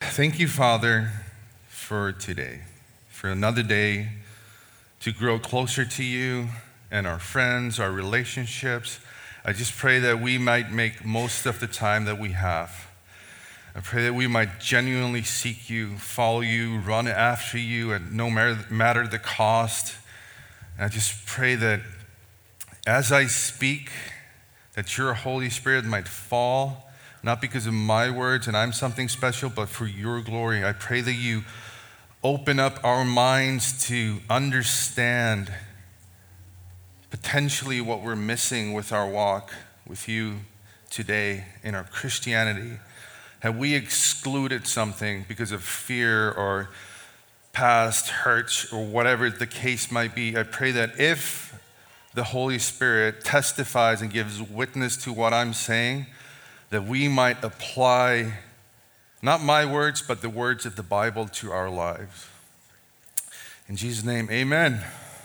thank you, Father, for today, for another day to grow closer to you and our friends, our relationships. I just pray that we might make most of the time that we have. I pray that we might genuinely seek you, follow you, run after you, and no matter the cost. And I just pray that as I speak, that your Holy Spirit might fall, not because of my words and I'm something special, but for your glory. I pray that you open up our minds to understand potentially what we're missing with our walk with you today in our Christianity. Have we excluded something because of fear or past hurts or whatever the case might be? I pray that if the Holy Spirit testifies and gives witness to what I'm saying, that we might apply not my words, but the words of the Bible to our lives. In Jesus' name, amen.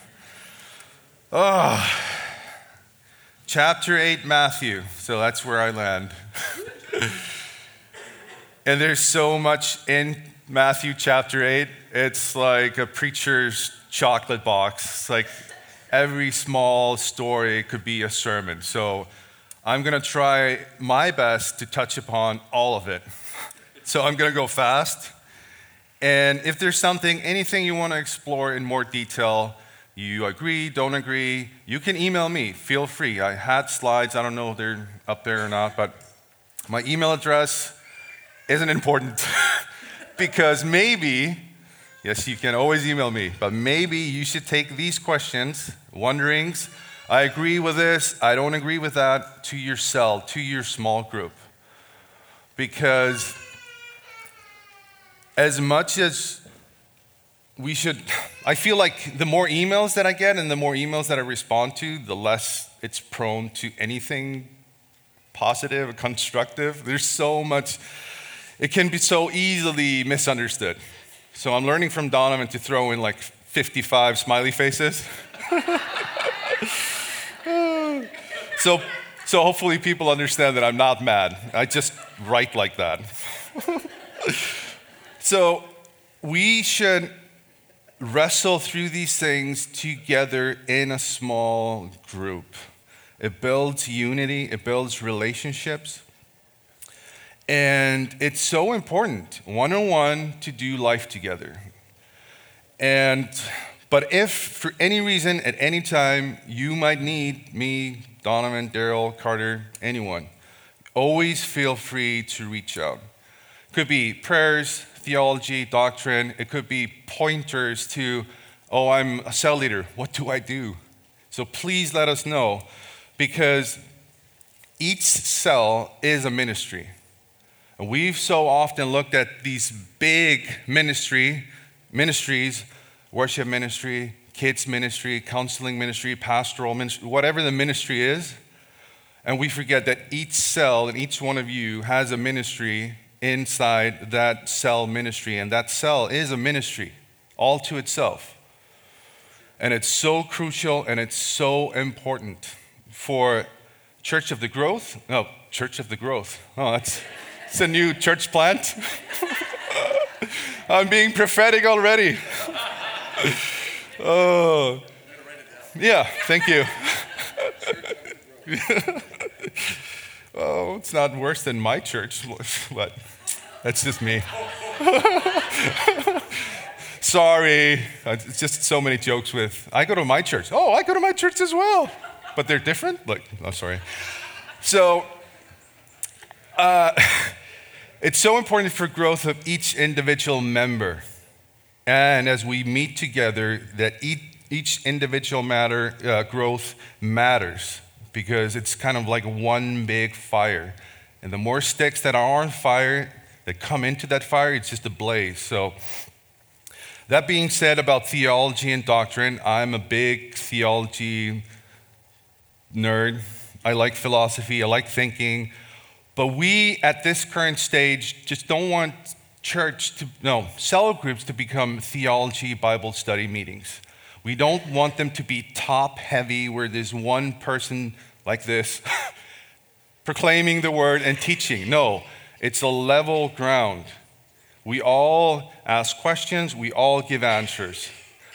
Chapter 8, Matthew. So that's where I land. And there's so much in Matthew chapter 8. It's like a preacher's chocolate box. It's like every small story could be a sermon. So I'm going to try my best to touch upon all of it. So I'm going to go fast. And if there's anything you want to explore in more detail, you agree, don't agree, you can email me. Feel free. I had slides. I don't know if they're up there or not, but my email address isn't important because maybe, yes, you can always email me, but maybe you should take these questions, wonderings, I agree with this, I don't agree with that, to your cell, to your small group. Because as much as we should, I feel like the more emails that I get and the more emails that I respond to, the less it's prone to anything positive or constructive. There's so much, it can be so easily misunderstood. So I'm learning from Donovan to throw in like 55 smiley faces. So hopefully people understand that I'm not mad. I just write like that. So we should wrestle through these things together in a small group. It builds unity, it builds relationships. And it's so important, one-on-one, to do life together. But if for any reason, at any time, you might need me, Donovan, Daryl, Carter, anyone, always feel free to reach out. It could be prayers, theology, doctrine. It could be pointers to, I'm a cell leader. What do I do? So please let us know, because each cell is a ministry. And we've so often looked at these big ministries, worship ministry, kids ministry, counseling ministry, pastoral ministry, whatever the ministry is. And we forget that each cell and each one of you has a ministry inside that cell ministry. And that cell is a ministry all to itself. And it's so crucial and it's so important for Church of the Growth. No, Church of the Growth. Oh, it's a new church plant. I'm being prophetic already. Oh, yeah, thank you. Oh, it's not worse than my church, but that's just me. Sorry, it's just so many jokes with, I go to my church. Oh, I go to my church as well. But they're different? Look, I'm sorry. So, it's so important for growth of each individual member. And as we meet together, that each individual growth matters, because it's kind of like one big fire. And the more sticks that are on fire, that come into that fire, it's just a blaze. So that being said about theology and doctrine, I'm a big theology nerd. I like philosophy, I like thinking. But we, at this current stage, just don't want cell groups to become theology Bible study meetings. We don't want them to be top heavy where there's one person like this proclaiming the word and teaching. No, it's a level ground We all ask questions. We all give answers.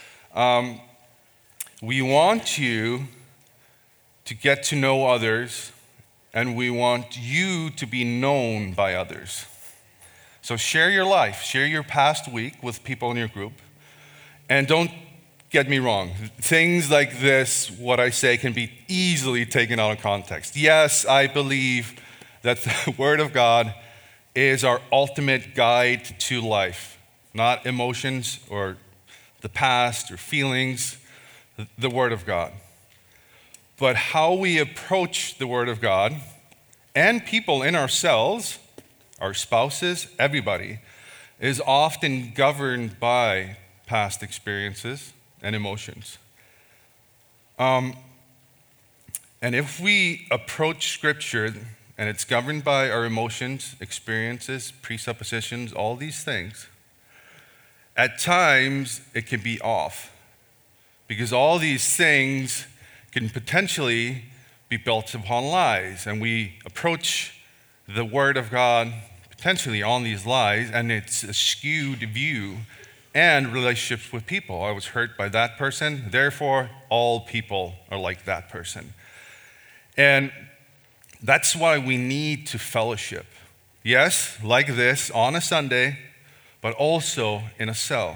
We want you to get to know others, and we want you to be known by others. So share your life, share your past week with people in your group. And don't get me wrong, things like this, what I say, can be easily taken out of context. Yes, I believe that the Word of God is our ultimate guide to life, not emotions or the past or feelings, the Word of God. But how we approach the Word of God and people in ourselves, our spouses, everybody, is often governed by past experiences and emotions. And if we approach Scripture and it's governed by our emotions, experiences, presuppositions, all these things, at times it can be off. Because all these things can potentially be built upon lies. And we approach the Word of God potentially on these lies, and it's a skewed view and relationships with people. I was hurt by that person, therefore all people are like that person. And that's why we need to fellowship. Yes, like this on a Sunday, but also in a cell.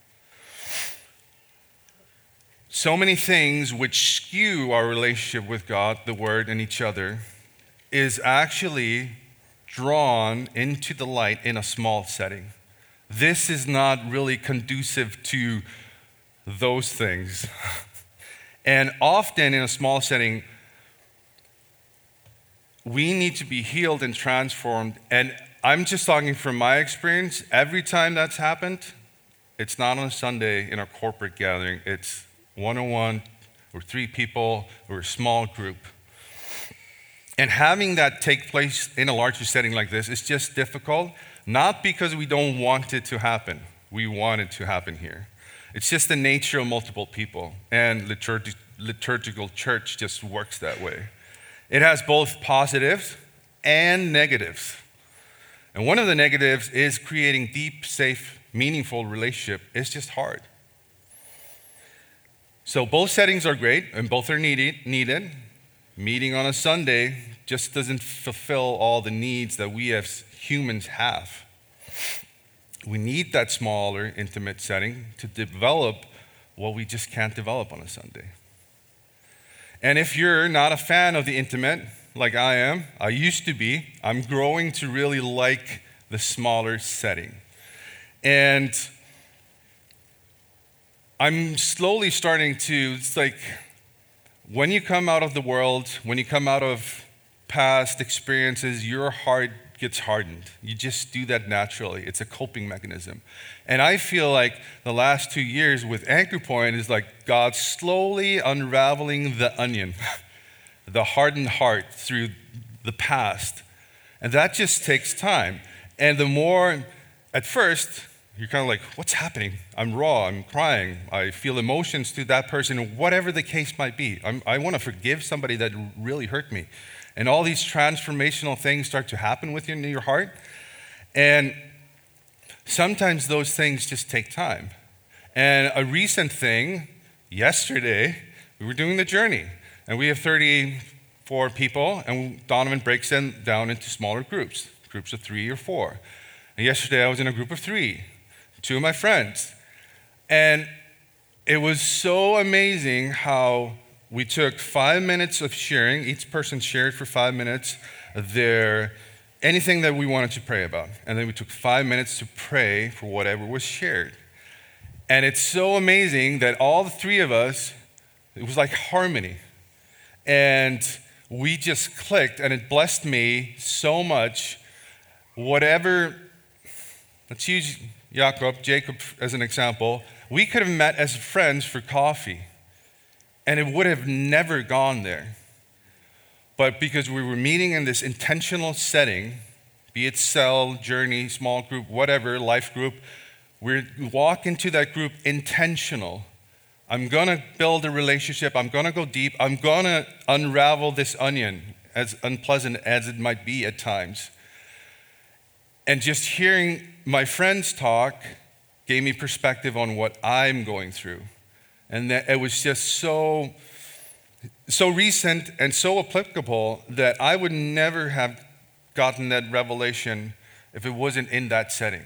So many things which skew our relationship with God, the Word, and each other is actually drawn into the light in a small setting. This is not really conducive to those things. And often in a small setting, we need to be healed and transformed. And I'm just talking from my experience. Every time that's happened, it's not on a Sunday in a corporate gathering. It's one-on-one or 3 people or a small group. And having that take place in a larger setting like this is just difficult, not because we don't want it to happen. We want it to happen here. It's just the nature of multiple people, and liturgical church just works that way. It has both positives and negatives. And one of the negatives is creating deep, safe, meaningful relationship. It's just hard. So both settings are great, and both are needed. Meeting on a Sunday just doesn't fulfill all the needs that we as humans have. We need that smaller, intimate setting to develop what we just can't develop on a Sunday. And if you're not a fan of the intimate, like I am, I used to be, I'm growing to really like the smaller setting. And I'm slowly starting to, it's like, when you come out of the world, when you come out of past experiences, your heart gets hardened. You just do that naturally. It's a coping mechanism. And I feel like the last 2 years with Anchor Point is like God slowly unraveling the onion, the hardened heart through the past. And that just takes time. And the more, at first, you're kind of like, what's happening? I'm raw, I'm crying, I feel emotions to that person, whatever the case might be. I want to forgive somebody that really hurt me. And all these transformational things start to happen within your heart. And sometimes those things just take time. And a recent thing, yesterday, we were doing the journey. And we have 34 people, and Donovan breaks them down into smaller groups of 3 or 4. And yesterday I was in a group of 3. 2 of my friends. And it was so amazing how we took 5 minutes of sharing. Each person shared for 5 minutes anything that we wanted to pray about. And then we took 5 minutes to pray for whatever was shared. And it's so amazing that all the 3 of us, it was like harmony. And we just clicked, and it blessed me so much. Let's use Jacob as an example. We could have met as friends for coffee, and it would have never gone there. But because we were meeting in this intentional setting, be it cell, journey, small group, whatever, life group, we walk into that group intentional. I'm going to build a relationship. I'm going to go deep. I'm going to unravel this onion, as unpleasant as it might be at times. And just hearing my friends talk gave me perspective on what I'm going through. And that it was just so recent and so applicable that I would never have gotten that revelation if it wasn't in that setting.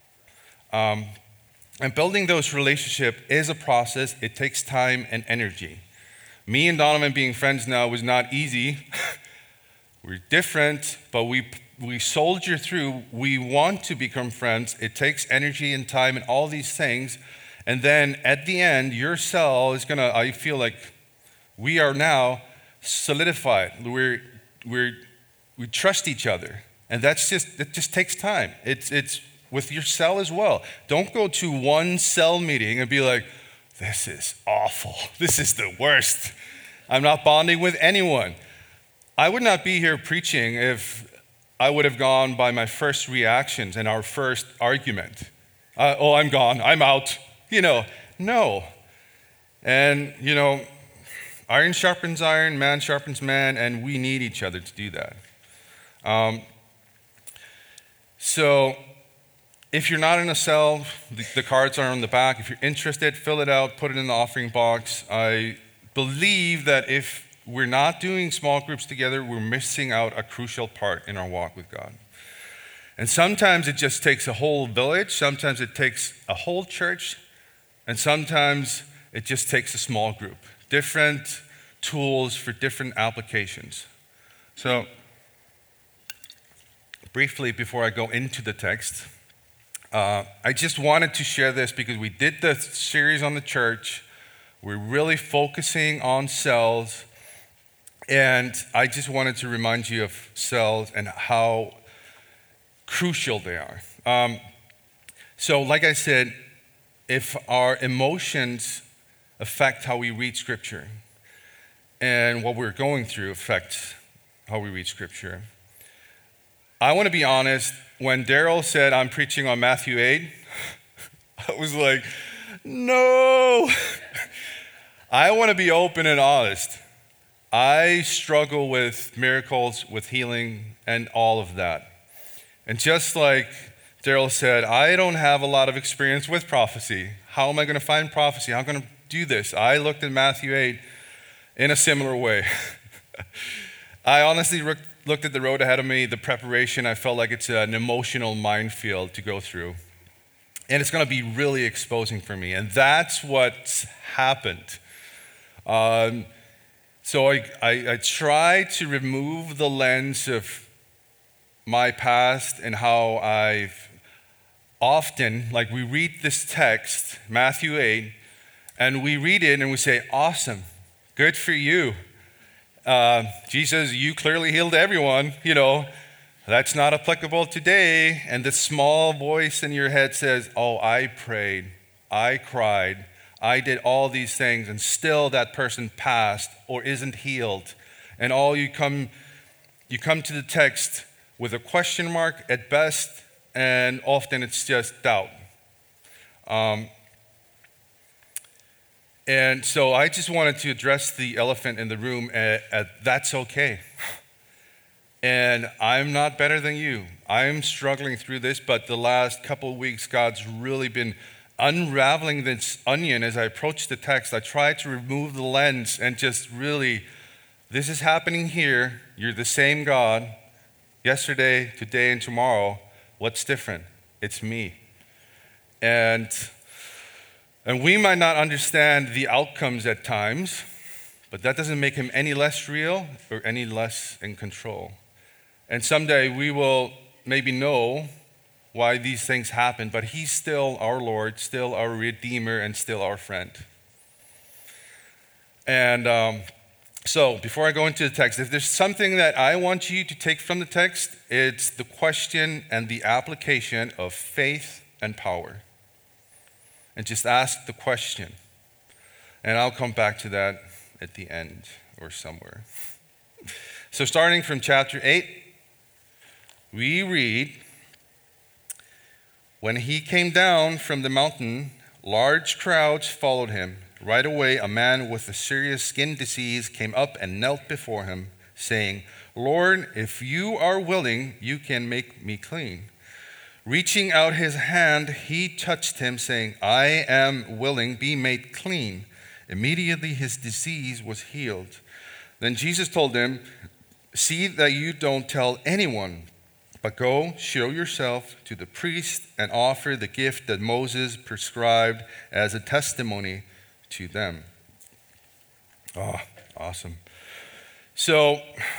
And building those relationships is a process. It takes time and energy. Me and Donovan being friends now was not easy. We're different, but we soldier through. We want to become friends. It takes energy and time and all these things. And then at the end, your cell is I feel like we are now solidified. We trust each other. And it just takes time. It's with your cell as well. Don't go to one cell meeting and be like, this is awful. This is the worst. I'm not bonding with anyone. I would not be here preaching if I would have gone by my first reactions and our first argument. I'm gone. I'm out. No. And, iron sharpens iron, man sharpens man, and we need each other to do that. So if you're not in a cell, the cards are on the back. If you're interested, fill it out, put it in the offering box. I believe that if we're not doing small groups together, we're missing out a crucial part in our walk with God. And sometimes it just takes a whole village, sometimes it takes a whole church, and sometimes it just takes a small group. Different tools for different applications. So, briefly before I go into the text, I just wanted to share this because we did the series on the church. We're really focusing on cells, and I just wanted to remind you of cells and how crucial they are. So like I said, if our emotions affect how we read Scripture, and what we're going through affects how we read Scripture, I want to be honest. When Daryl said, I'm preaching on Matthew 8, I was like, no. I want to be open and honest. I struggle with miracles, with healing, and all of that. And just like Daryl said, I don't have a lot of experience with prophecy. How am I going to find prophecy? How am I going to do this? I looked at Matthew 8 in a similar way. I honestly looked at the road ahead of me, the preparation. I felt like it's an emotional minefield to go through. And it's going to be really exposing for me. And that's what's happened. So I try to remove the lens of my past and how I've often, like we read this text, Matthew 8, and we read it and we say, awesome, good for you. Jesus, you clearly healed everyone, that's not applicable today. And the small voice in your head says, oh, I prayed, I cried, I did all these things, and still that person passed or isn't healed. And you come to the text with a question mark at best, and often it's just doubt. And so I just wanted to address the elephant in the room that's okay. And I'm not better than you. I'm struggling through this, but the last couple of weeks, God's really been unraveling this onion as I approach the text. I try to remove the lens and just really, this is happening here. You're the same God yesterday, today, and tomorrow. What's different? It's me. And we might not understand the outcomes at times, but that doesn't make him any less real or any less in control. And someday we will maybe know why these things happen, but he's still our Lord, still our Redeemer, and still our friend. And so before I go into the text, if there's something that I want you to take from the text, it's the question and the application of faith and power. And just ask the question. And I'll come back to that at the end or somewhere. So starting from chapter 8, we read, when he came down from the mountain, large crowds followed him. Right away, a man with a serious skin disease came up and knelt before him, saying, Lord, if you are willing, you can make me clean. Reaching out his hand, he touched him, saying, I am willing, be made clean. Immediately his disease was healed. Then Jesus told him, see that you don't tell anyone, but go, show yourself to the priest and offer the gift that Moses prescribed as a testimony to them. Oh, awesome. So,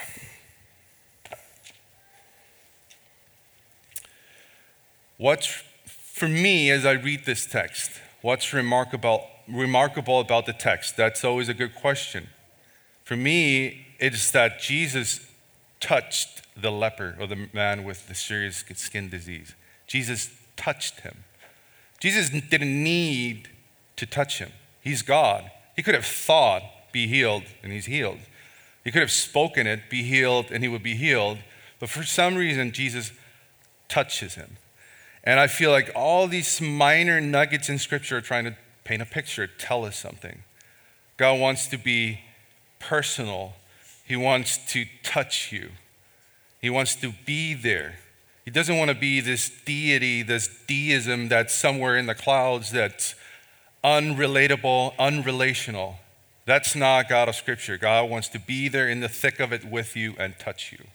for me, as I read this text, what's remarkable about the text? That's always a good question. For me, it's that Jesus touched the leper, or the man with the serious skin disease. Jesus touched him. Jesus didn't need to touch him. He's God. He could have thought, be healed, and he's healed. He could have spoken it, be healed, and he would be healed. But for some reason, Jesus touches him. And I feel like all these minor nuggets in Scripture are trying to paint a picture, tell us something. God wants to be personal. He wants to touch you. He wants to be there. He doesn't want to be this deity, this deism that's somewhere in the clouds that's unrelatable, unrelational. That's not God of Scripture. God wants to be there in the thick of it with you and touch you.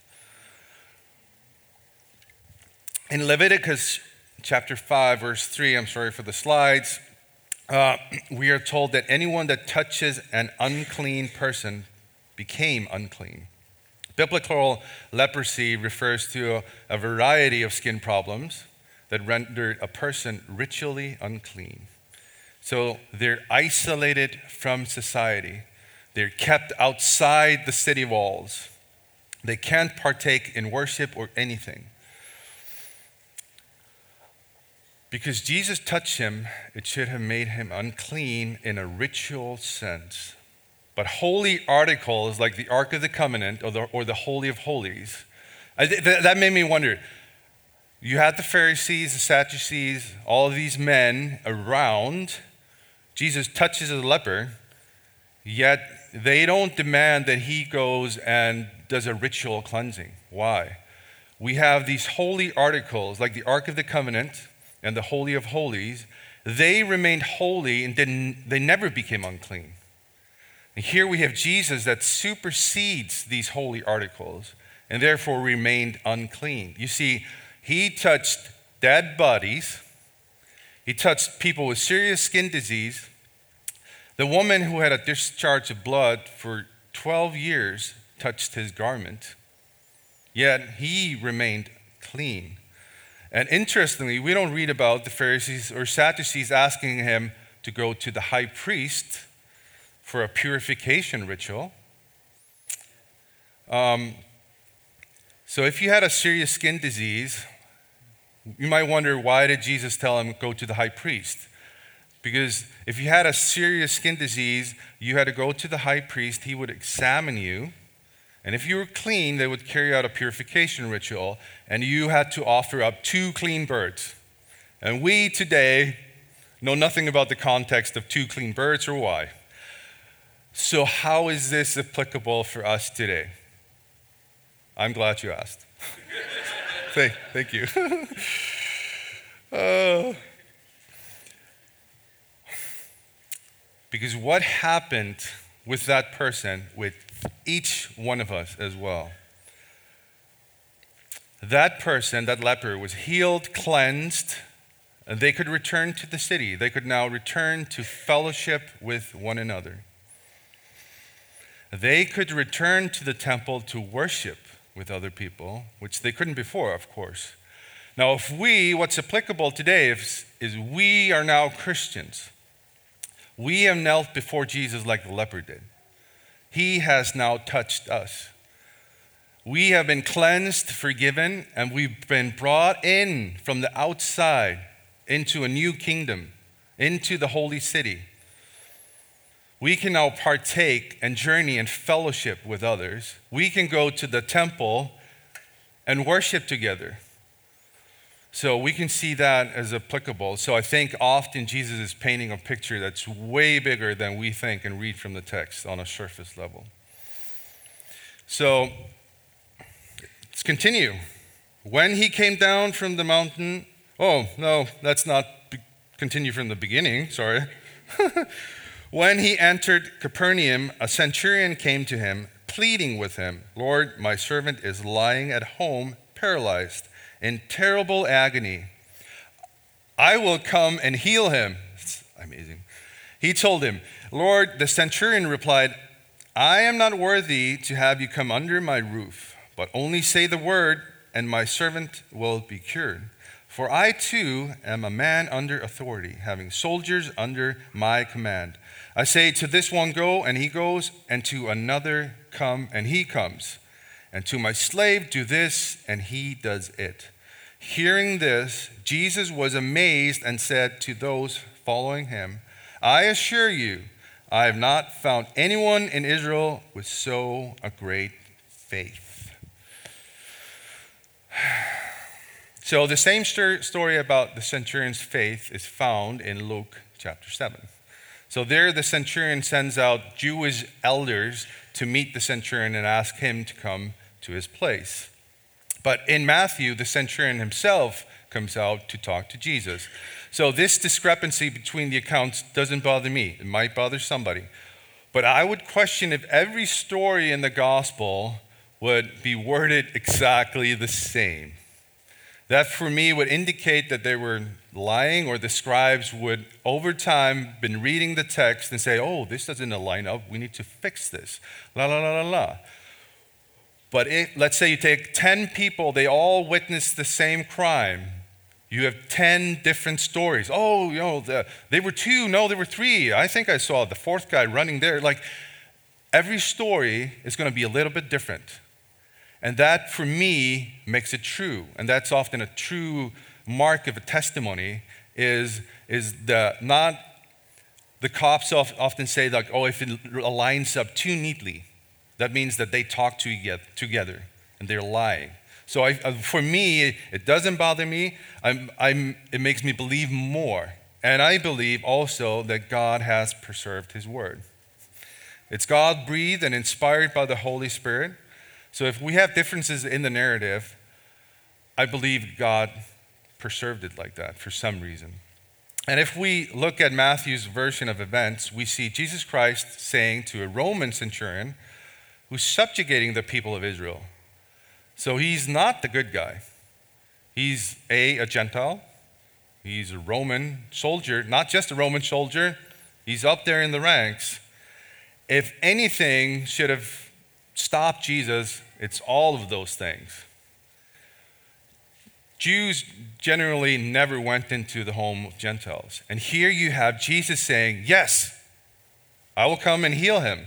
In Leviticus chapter 5, verse 3, I'm sorry for the slides, we are told that anyone that touches an unclean person became unclean. Biblical leprosy refers to a variety of skin problems that rendered a person ritually unclean. So they're isolated from society. They're kept outside the city walls. They can't partake in worship or anything. Because Jesus touched him, it should have made him unclean in a ritual sense. But holy articles like the Ark of the Covenant or the Holy of Holies, that made me wonder. You had the Pharisees, the Sadducees, all of these men around. Jesus touches a leper, yet they don't demand that he goes and does a ritual cleansing. Why? We have these holy articles like the Ark of the Covenant and the Holy of Holies. They remained holy and they never became unclean. And here we have Jesus that supersedes these holy articles and therefore remained unclean. You see, he touched dead bodies. He touched people with serious skin disease. The woman who had a discharge of blood for 12 years touched his garment, yet he remained clean. And interestingly, we don't read about the Pharisees or Sadducees asking him to go to the high priest for a purification ritual. So if you had a serious skin disease, you might wonder, why did Jesus tell him go to the high priest? Because if you had a serious skin disease, you had to go to the high priest. He would examine you. And if you were clean, they would carry out a purification ritual. And you had to offer up 2 clean birds. And we today know nothing about the context of 2 clean birds or why. So how is this applicable for us today? I'm glad you asked. Thank you. Because what happened with that person, with each one of us as well? That person, that leper, was healed, cleansed, and they could return to the city. They could now return to fellowship with one another. They could return to the temple to worship with other people, which they couldn't before, of course. Now, what's applicable today is we are now Christians. We have knelt before Jesus like the leper did. He has now touched us. We have been cleansed, forgiven, and we've been brought in from the outside into a new kingdom, into the holy city. We can now partake and journey and fellowship with others. We can go to the temple and worship together. So we can see that as applicable. So I think often Jesus is painting a picture that's way bigger than we think and read from the text on a surface level. So let's continue. When he came down from the mountain, Oh, no, let's not continue from the beginning. Sorry. When he entered Capernaum, a centurion came to him, pleading with him, "Lord, my servant is lying at home, paralyzed, in terrible agony. I will come and heal him." It's amazing. He told him, "Lord," the centurion replied, "I am not worthy to have you come under my roof, but only say the word, and my servant will be cured. For I too am a man under authority, having soldiers under my command. I say to this one, go, and he goes, and to another, come, and he comes. And to my slave, do this, and he does it." Hearing this, Jesus was amazed and said to those following him, "I assure you, I have not found anyone in Israel with so a great faith." So the same story about the centurion's faith is found in Luke chapter 7. So there the centurion sends out Jewish elders to meet the centurion and ask him to come to his place. But in Matthew, the centurion himself comes out to talk to Jesus. So this discrepancy between the accounts doesn't bother me. It might bother somebody. But I would question if every story in the gospel would be worded exactly the same. That for me would indicate that they were lying, or the scribes would over time been reading the text and say, "Oh, this doesn't line up, we need to fix this, la la la la la." But let's say you take 10 people, they all witnessed the same crime. You have 10 different stories. "Oh, they were 2, no, they were 3. I think I saw the 4th guy running there." Like, every story is going to be a little bit different. And that, for me, makes it true. And that's often a true mark of a testimony, is not the cops often say, like, "Oh, if it lines up too neatly, that means that they talk together and they're lying." So for me, it doesn't bother me. It makes me believe more. And I believe also that God has preserved his word. It's God-breathed and inspired by the Holy Spirit. So if we have differences in the narrative, I believe God preserved it like that for some reason. And if we look at Matthew's version of events, we see Jesus Christ saying to a Roman centurion who's subjugating the people of Israel. So he's not the good guy. He's a Gentile. He's a Roman soldier, not just a Roman soldier. He's up there in the ranks. If anything should have stopped Jesus, it's all of those things. Jews generally never went into the home of Gentiles. And here you have Jesus saying, "Yes, I will come and heal him."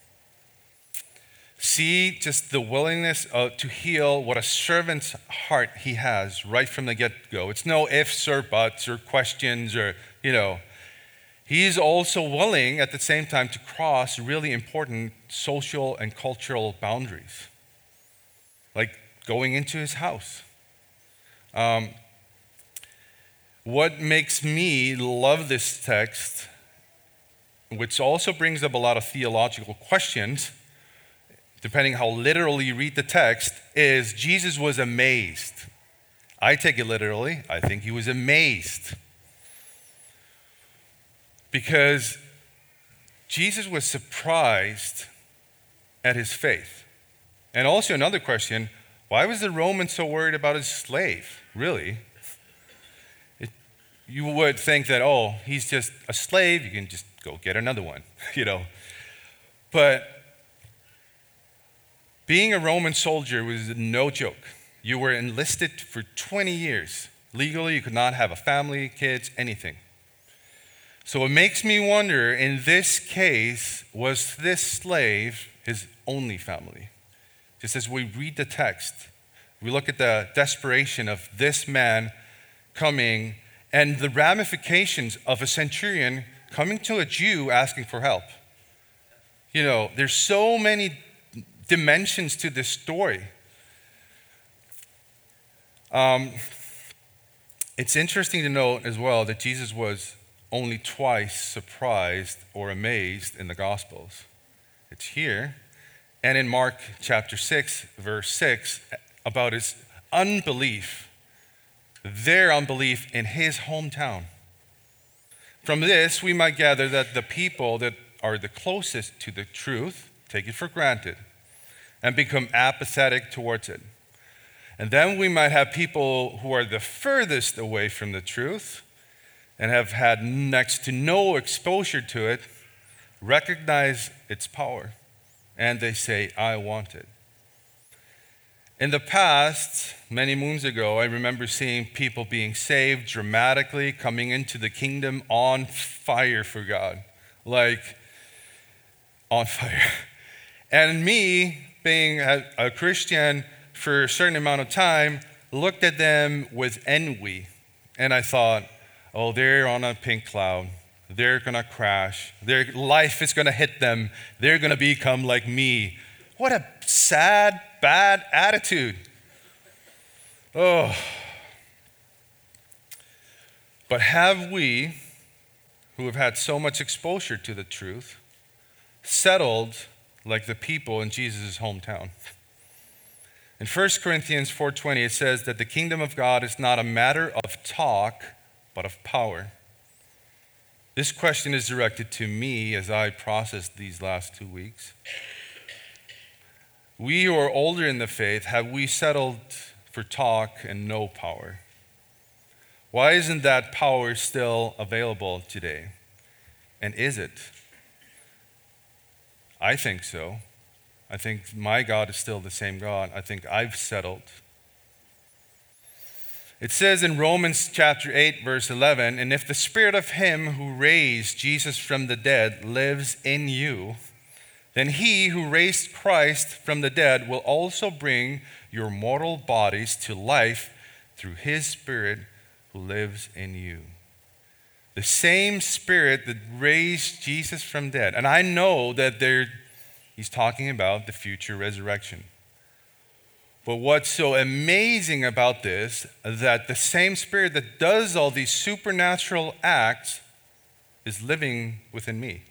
See just the willingness to heal, what a servant's heart he has right from the get-go. It's no ifs or buts or questions or, He's also willing at the same time to cross really important social and cultural boundaries, like going into his house. What makes me love this text, which also brings up a lot of theological questions, depending how literally you read the text, is Jesus was amazed. I take it literally. I think he was amazed. Because Jesus was surprised at his faith. And also another question, why was the Roman so worried about his slave? Really? You would think that, oh, he's just a slave, you can just go get another one, But being a Roman soldier was no joke. You were enlisted for 20 years. Legally, you could not have a family, kids, anything. So it makes me wonder, in this case, was this slave his only family? Just as we read the text, we look at the desperation of this man coming and the ramifications of a centurion coming to a Jew asking for help. There's so many dimensions to this story. It's interesting to note as well that Jesus was only twice surprised or amazed in the Gospels. It's here and in Mark chapter 6, verse 6, about his unbelief their unbelief in his hometown. From this, we might gather that the people that are the closest to the truth take it for granted and become apathetic towards it. And then we might have people who are the furthest away from the truth and have had next to no exposure to it, recognize its power, and they say, I want it. In the past, many moons ago, I remember seeing people being saved dramatically, coming into the kingdom on fire for God, like on fire. And me, being a Christian for a certain amount of time, looked at them with envy. And I thought, oh, they're on a pink cloud. They're going to crash. Their life is going to hit them. They're going to become like me. What a sad, bad attitude. Oh. But have we, who have had so much exposure to the truth, settled like the people in Jesus' hometown? In 1 Corinthians 4:20, it says that the kingdom of God is not a matter of talk, but of power. This question is directed to me as I processed these last 2 weeks. We who are older in the faith, have we settled for talk and no power? Why isn't that power still available today? And is it? I think so. I think my God is still the same God. I think I've settled. It says in Romans chapter 8, verse 11, and if the spirit of him who raised Jesus from the dead lives in you, then he who raised Christ from the dead will also bring your mortal bodies to life through his spirit who lives in you. The same spirit that raised Jesus from dead. And I know that he's talking about the future resurrection. But what's so amazing about this is that the same spirit that does all these supernatural acts is living within me.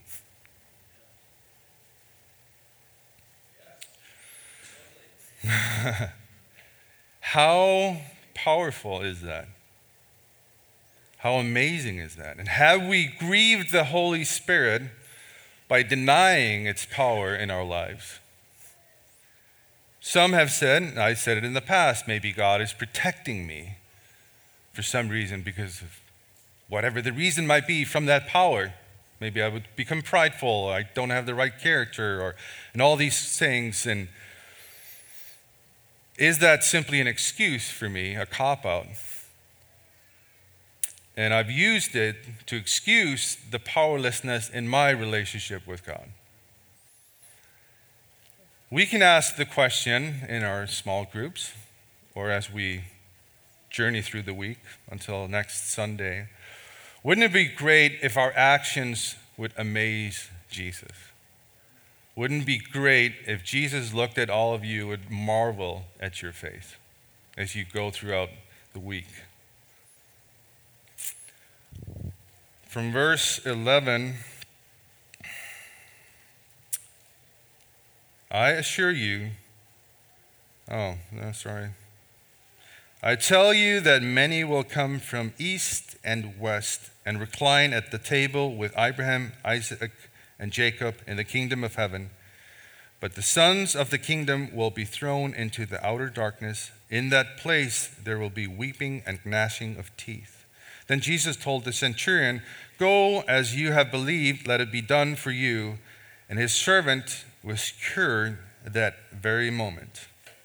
How powerful is that? How amazing is that? And have we grieved the Holy Spirit by denying its power in our lives? Some have said, and I said it in the past, maybe God is protecting me for some reason because of whatever the reason might be from that power. Maybe I would become prideful, or I don't have the right character, and all these things. And is that simply an excuse for me, a cop-out? And I've used it to excuse the powerlessness in my relationship with God. We can ask the question in our small groups or as we journey through the week until next Sunday, wouldn't it be great if our actions would amaze Jesus? Wouldn't it be great if Jesus looked at all of you and would marvel at your faith as you go throughout the week? From verse 11, I assure you, I tell you that many will come from east and west and recline at the table with Abraham, Isaac, and Jacob in the kingdom of heaven. But the sons of the kingdom will be thrown into the outer darkness. In that place there will be weeping and gnashing of teeth. Then Jesus told the centurion, go as you have believed, let it be done for you. And his servant was cured that very moment.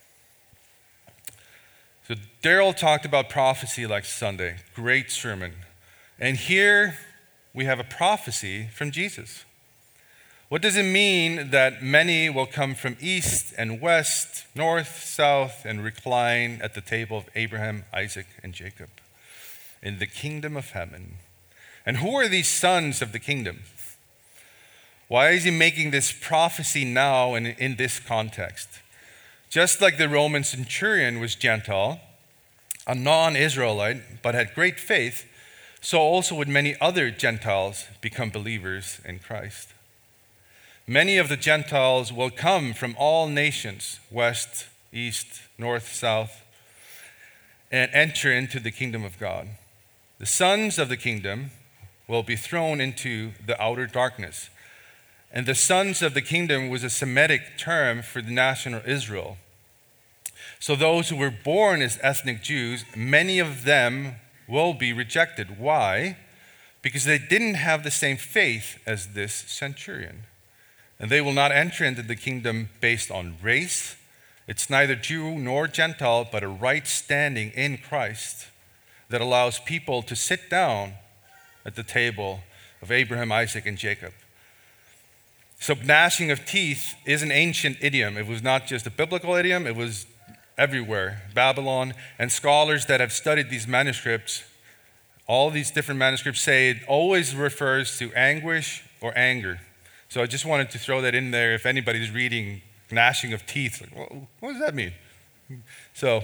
So Daryl talked about prophecy like Sunday. Great sermon. And here we have a prophecy from Jesus. What does it mean that many will come from east and west, north, south, and recline at the table of Abraham, Isaac, and Jacob in the kingdom of heaven? And who are these sons of the kingdom? Why is he making this prophecy now and in this context? Just like the Roman centurion was Gentile, a non-Israelite, but had great faith, so also would many other Gentiles become believers in Christ. Many of the Gentiles will come from all nations, west, east, north, south. and enter into the kingdom of God. The sons of the kingdom will be thrown into the outer darkness. And the sons of the kingdom was a Semitic term for the nation of Israel. So those who were born as ethnic Jews, many of them will be rejected. Why? Because they didn't have the same faith as this centurion. And they will not enter into the kingdom based on race. It's neither Jew nor Gentile, but a right standing in Christ that allows people to sit down at the table of Abraham, Isaac, and Jacob. So gnashing of teeth is an ancient idiom. It was not just a biblical idiom, it was everywhere. Babylon, and scholars that have studied these manuscripts, all these different manuscripts say it always refers to anguish or anger. So I just wanted to throw that in there if anybody's reading gnashing of teeth. Like, well, what does that mean? So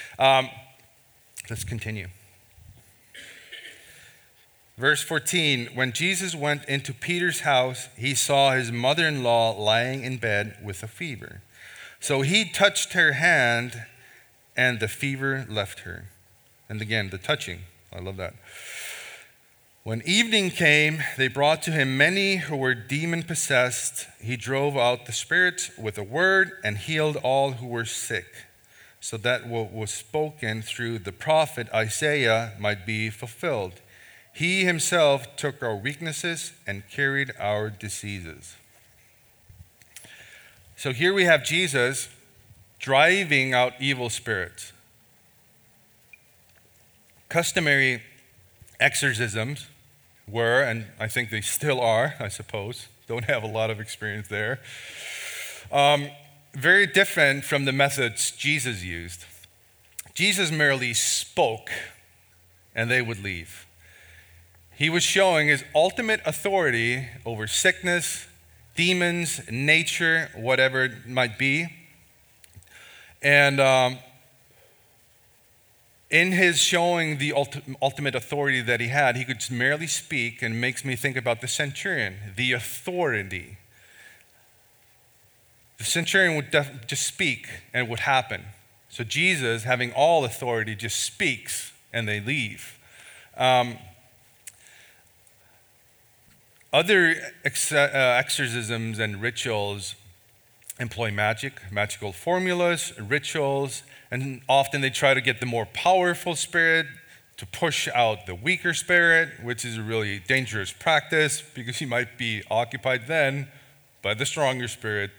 let's continue. Verse 14, when Jesus went into Peter's house, he saw his mother-in-law lying in bed with a fever. So he touched her hand, and the fever left her. And again, the touching. I love that. When evening came, they brought to him many who were demon-possessed. He drove out the spirits with a word and healed all who were sick, so that what was spoken through the prophet Isaiah might be fulfilled. He himself took our weaknesses and carried our diseases. So here we have Jesus driving out evil spirits. Customary exorcisms were, and I think they still are, I suppose, don't have a lot of experience there, very different from the methods Jesus used. Jesus merely spoke and they would leave. He was showing his ultimate authority over sickness, demons, nature, whatever it might be. And in his showing the ultimate authority that he had, he could merely speak, and makes me think about the centurion, the authority. The centurion would just speak and it would happen. So Jesus, having all authority, just speaks and they leave. Other exorcisms and rituals employ magical formulas, rituals, and often they try to get the more powerful spirit to push out the weaker spirit, which is a really dangerous practice because you might be occupied then by the stronger spirit.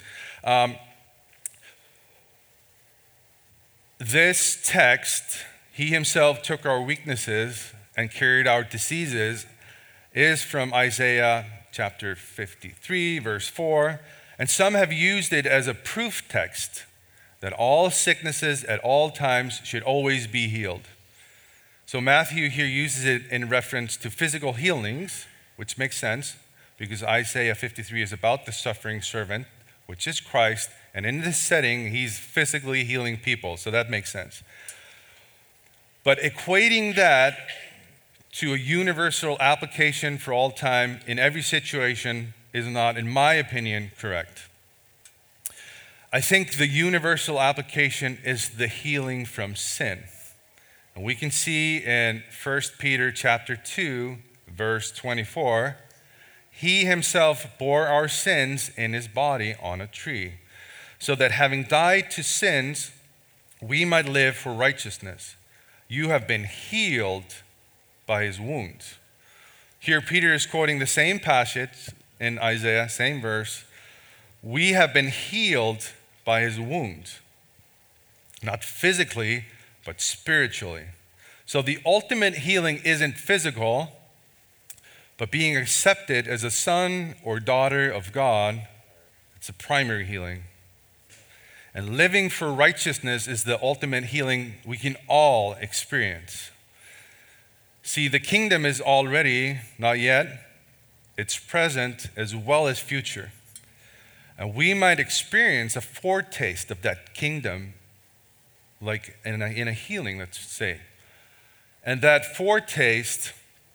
This text, he himself took our weaknesses and carried our diseases, is from Isaiah chapter 53, verse 4. And some have used it as a proof text that all sicknesses at all times should always be healed. So Matthew here uses it in reference to physical healings, which makes sense because Isaiah 53 is about the suffering servant, which is Christ. And in this setting, he's physically healing people. So that makes sense. But equating that to a universal application for all time in every situation is not, in my opinion, correct. I think the universal application is the healing from sin. And we can see in 1 Peter chapter 2, verse 24, he himself bore our sins in his body on a tree, so that having died to sins, we might live for righteousness. You have been healed by his wounds. Here Peter is quoting the same passage in Isaiah, same verse. We have been healed by his wounds. Not physically, but spiritually. So the ultimate healing isn't physical, but being accepted as a son or daughter of God, it's a primary healing. And living for righteousness is the ultimate healing we can all experience. See, the kingdom is already, not yet, it's present as well as future. And we might experience a foretaste of that kingdom, like in a healing, let's say. And that foretaste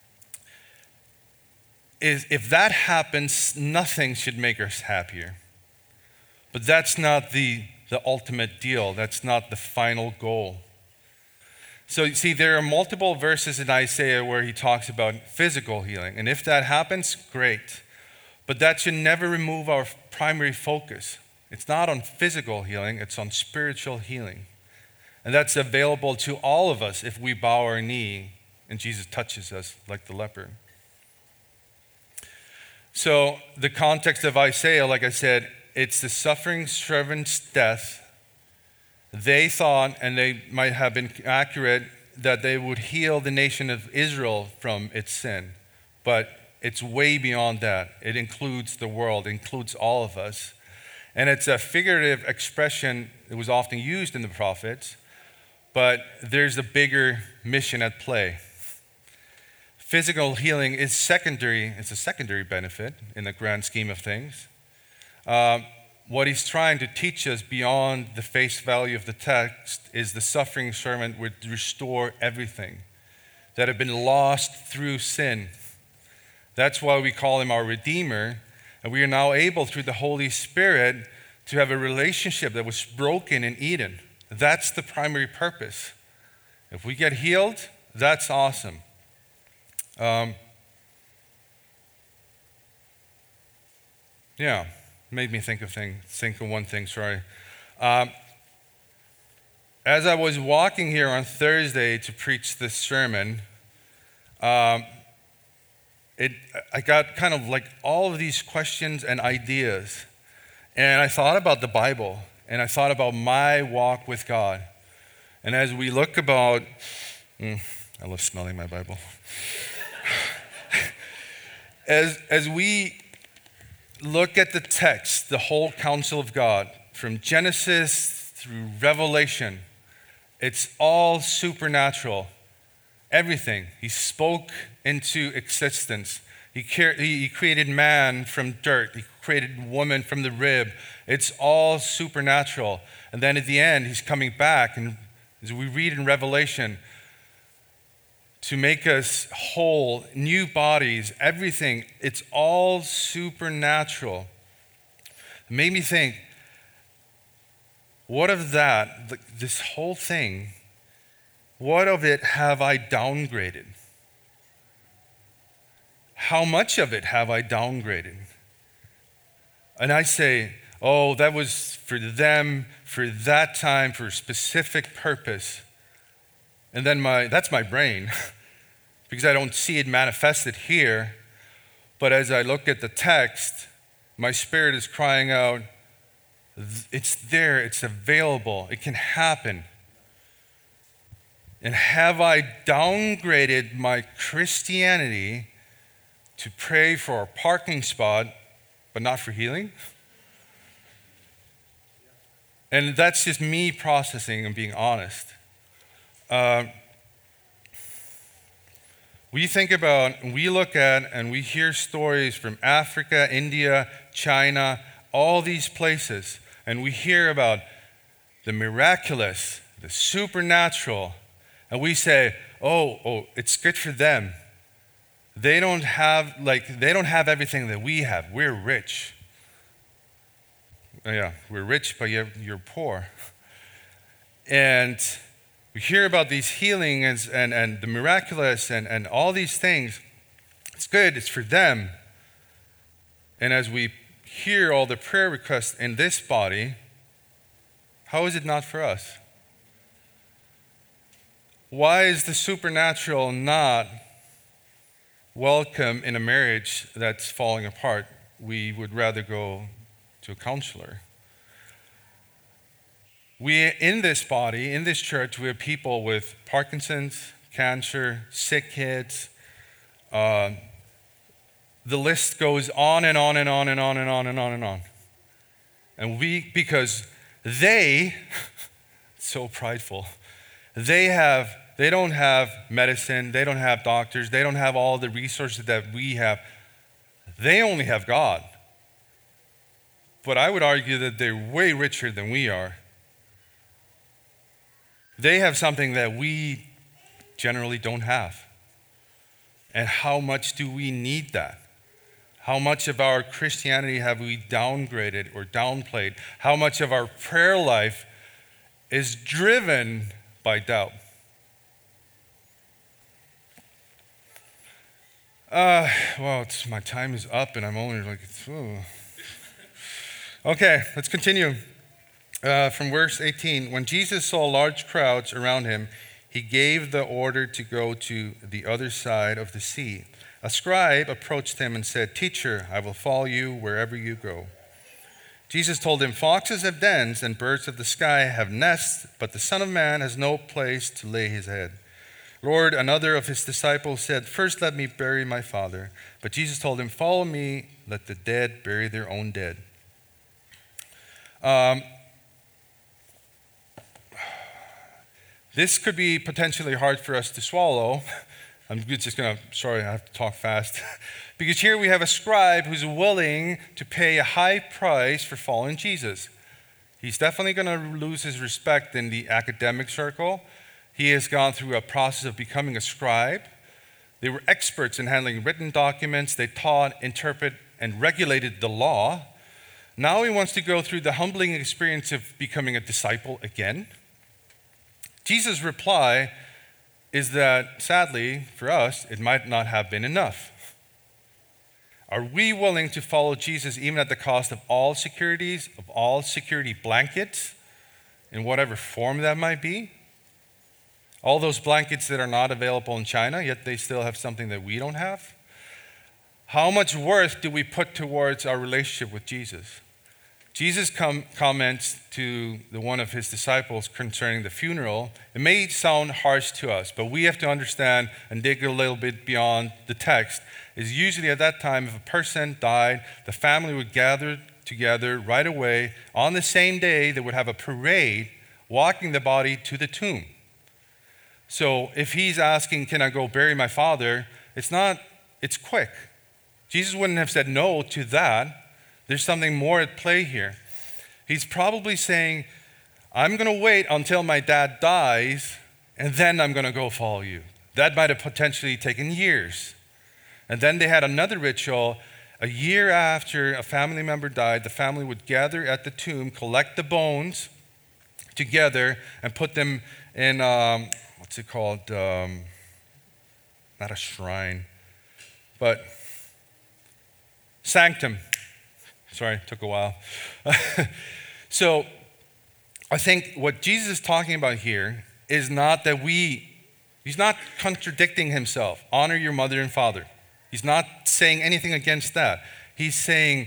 is, if that happens, nothing should make us happier. But that's not the ultimate deal. That's not the final goal. So you see, there are multiple verses in Isaiah where he talks about physical healing. And if that happens, great. But that should never remove our primary focus. It's not on physical healing, it's on spiritual healing. And that's available to all of us if we bow our knee and Jesus touches us like the leper. So the context of Isaiah, like I said, it's the suffering servant's death. They thought, and they might have been accurate, that they would heal the nation of Israel from its sin. But it's way beyond that. It includes the world, includes all of us. And it's a figurative expression that was often used in the prophets, but there's a bigger mission at play. Physical healing is secondary. It's a secondary benefit in the grand scheme of things. What he's trying to teach us beyond the face value of the text is the suffering servant would restore everything that had been lost through sin. That's why we call him our Redeemer, and we are now able through the Holy Spirit to have a relationship that was broken in Eden. That's the primary purpose. If we get healed, that's awesome. Made me think of one thing, sorry. As I was walking here on Thursday to preach this sermon, I got kind of like all of these questions and ideas. And I thought about the Bible, and I thought about my walk with God. And as we look about, I love smelling my Bible. As we look at the text, the whole counsel of God, from Genesis through Revelation, it's all supernatural. Everything. He spoke into existence. He created man from dirt. He created woman from the rib. It's all supernatural. And then at the end, he's coming back, and as we read in Revelation, to make us whole, new bodies, everything. It's all supernatural. It made me think, what of that, this whole thing, what of it have I downgraded? How much of it have I downgraded? And I say, oh, that was for them, for that time, for a specific purpose. And then that's my brain, because I don't see it manifested here. But as I look at the text, my spirit is crying out, it's there, it's available, it can happen. And have I downgraded my Christianity to pray for a parking spot, but not for healing? And that's just me processing and being honest. We think about, we look at, and we hear stories from Africa, India, China, all these places, and we hear about the miraculous, the supernatural, and we say, oh, it's good for them. They don't have everything that we have. We're rich. Yeah, we're rich, but you're poor. And we hear about these healings and the miraculous and all these things. It's good, it's for them. And as we hear all the prayer requests in this body, how is it not for us? Why is the supernatural not welcome in a marriage that's falling apart? We would rather go to a counselor. We, in this body, in this church, we have people with Parkinson's, cancer, sick kids. The list goes on and on and on and on and on and on and on. And because they, so prideful, they don't have medicine, they don't have doctors, they don't have all the resources that we have. They only have God. But I would argue that they're way richer than we are. They have something that we generally don't have. And how much do we need that? How much of our Christianity have we downgraded or downplayed? How much of our prayer life is driven by doubt? My time is up and I'm only like, Okay, let's continue. From verse 18, when Jesus saw large crowds around him, he gave the order to go to the other side of the sea. A scribe approached him and said, "Teacher, I will follow you wherever you go." Jesus told him, "Foxes have dens and birds of the sky have nests, but the Son of Man has no place to lay his head." Lord, another of his disciples said, "First let me bury my father." But Jesus told him, "Follow me, let the dead bury their own dead." This could be potentially hard for us to swallow. I have to talk fast. Because here we have a scribe who's willing to pay a high price for following Jesus. He's definitely going to lose his respect in the academic circle. He has gone through a process of becoming a scribe. They were experts in handling written documents. They taught, interpreted, and regulated the law. Now he wants to go through the humbling experience of becoming a disciple again. Jesus' reply is that, sadly, for us, it might not have been enough. Are we willing to follow Jesus even at the cost of all securities, of all security blankets, in whatever form that might be? All those blankets that are not available in China, yet they still have something that we don't have? How much worth do we put towards our relationship with Jesus? Jesus comments to one of his disciples concerning the funeral. It may sound harsh to us, but we have to understand and dig a little bit beyond the text. Is usually at that time, if a person died, the family would gather together right away. On the same day, they would have a parade walking the body to the tomb. So if he's asking, "Can I go bury my father?" it's quick. Jesus wouldn't have said no to that. There's something more at play here. He's probably saying, "I'm going to wait until my dad dies, and then I'm going to go follow you." That might have potentially taken years. And then they had another ritual. A year after a family member died, the family would gather at the tomb, collect the bones together, and put them in, what's it called? Not a shrine, but sanctum. Sorry, it took a while. So I think what Jesus is talking about here is not that he's not contradicting himself. Honor your mother and father. He's not saying anything against that. He's saying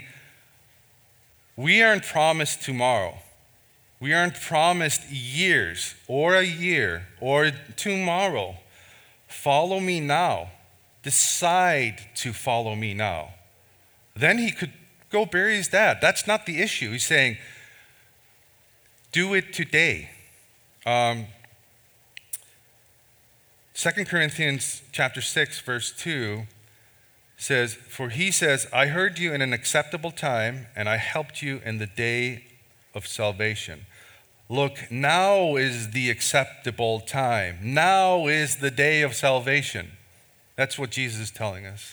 we aren't promised tomorrow. We aren't promised years or a year or tomorrow. Follow me now. Decide to follow me now. Then he could go bury his dad. That's not the issue. He's saying, do it today. 2 Corinthians chapter 6, verse 2 says, "For he says, I heard you in an acceptable time, and I helped you in the day of salvation." Look, now is the acceptable time. Now is the day of salvation. That's what Jesus is telling us.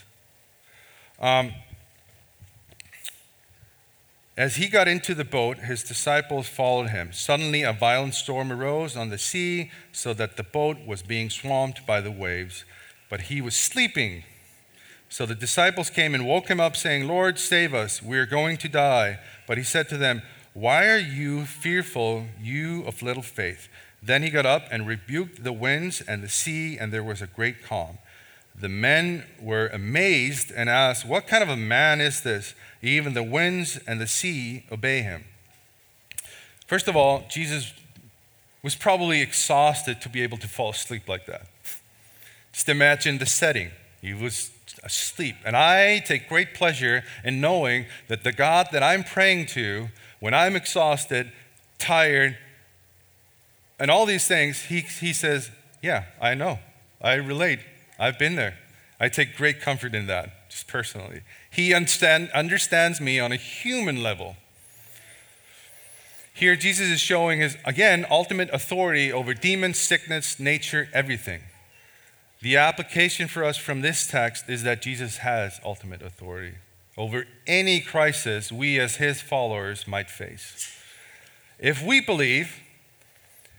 As he got into the boat, his disciples followed him. Suddenly, a violent storm arose on the sea, so that the boat was being swamped by the waves. But he was sleeping. So the disciples came and woke him up, saying, "Lord, save us. We are going to die." But he said to them, "Why are you fearful, you of little faith?" Then he got up and rebuked the winds and the sea, and there was a great calm. The men were amazed and asked, "What kind of a man is this? Even the winds and the sea obey him." First of all, Jesus was probably exhausted to be able to fall asleep like that. Just imagine the setting. He was asleep. And I take great pleasure in knowing that the God that I'm praying to, when I'm exhausted, tired, and all these things, he says, "Yeah, I know. I relate. I've been there." I take great comfort in that, just personally. He understands me on a human level. Here, Jesus is showing his, again, ultimate authority over demons, sickness, nature, everything. The application for us from this text is that Jesus has ultimate authority over any crisis we as his followers might face. If we believe,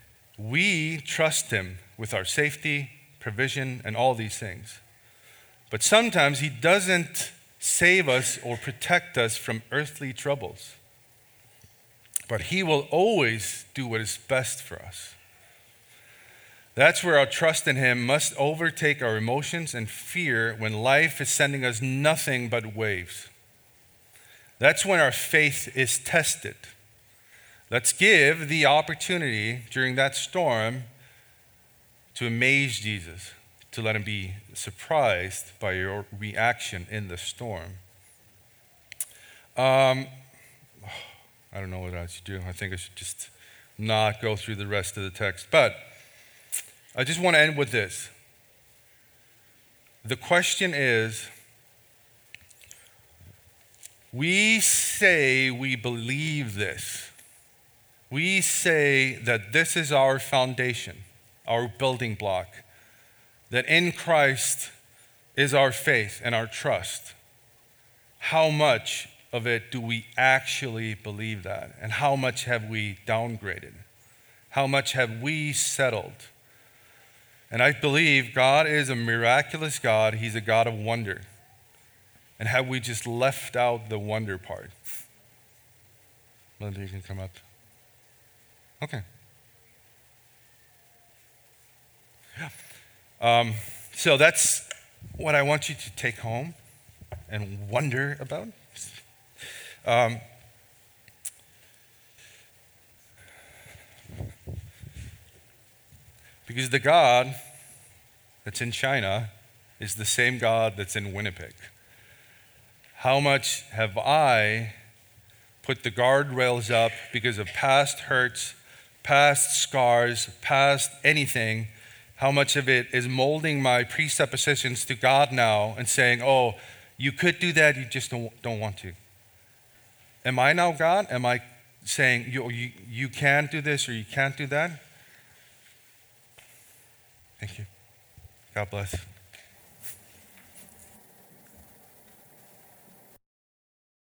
we trust him with our safety, provision, and all these things. But sometimes he doesn't save us or protect us from earthly troubles. But he will always do what is best for us. That's where our trust in him must overtake our emotions and fear when life is sending us nothing but waves. That's when our faith is tested. Let's give the opportunity during that storm to amaze Jesus, to let him be surprised by your reaction in the storm. I don't know what I should do. I think I should just not go through the rest of the text. But I just want to end with this. The question is, we say we believe this. We say that this is our foundation, our building block, that in Christ is our faith and our trust. How much of it do we actually believe that? And how much have we downgraded? How much have we settled? And I believe God is a miraculous God. He's a God of wonder. And have we just left out the wonder part? Linda, you can come up. Okay. So that's what I want you to take home and wonder about. Because the God that's in China is the same God that's in Winnipeg. How much have I put the guardrails up because of past hurts, past scars, past anything? How much of it is molding my presuppositions to God now and saying, oh, you could do that, you just don't want to? Am I now God? Am I saying you can't do this or you can't do that? Thank you. God bless.